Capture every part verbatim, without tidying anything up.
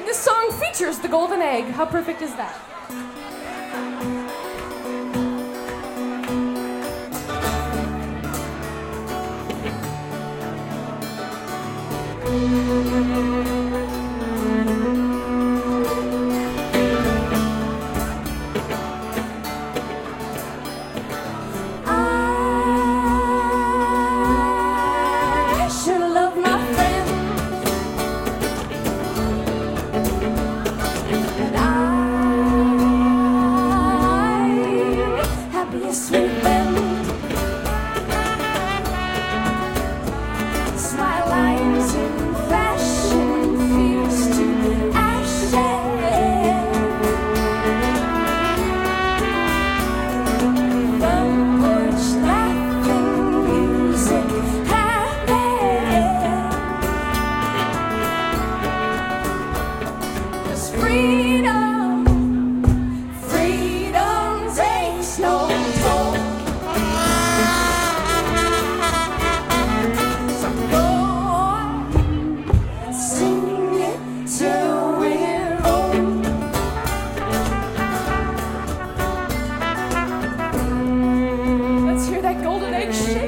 And this song features the golden egg. How perfect is that? I should love my friend, and I happiest with them. Smile lines in fashion fuse to ashes. Front porch laughing, music happy. 'Cause freedom, freedom takes no toll. So go on, sing it till we're old. Let's hear that golden egg shake.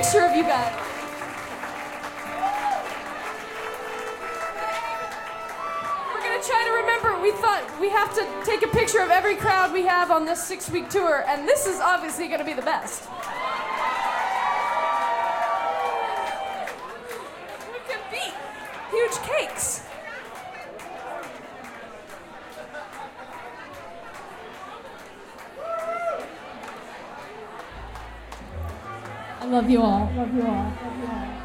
picture of you guys. We're gonna try to remember. We thought we have to take a picture of every crowd we have on this six-week tour, and this is obviously gonna be the best. We can beat huge cakes. I love you all. Love you all. Love you all.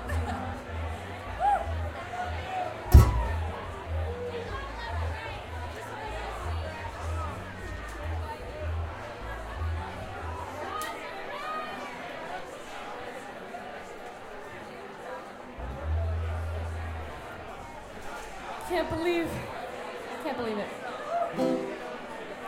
Can't believe, can't believe it.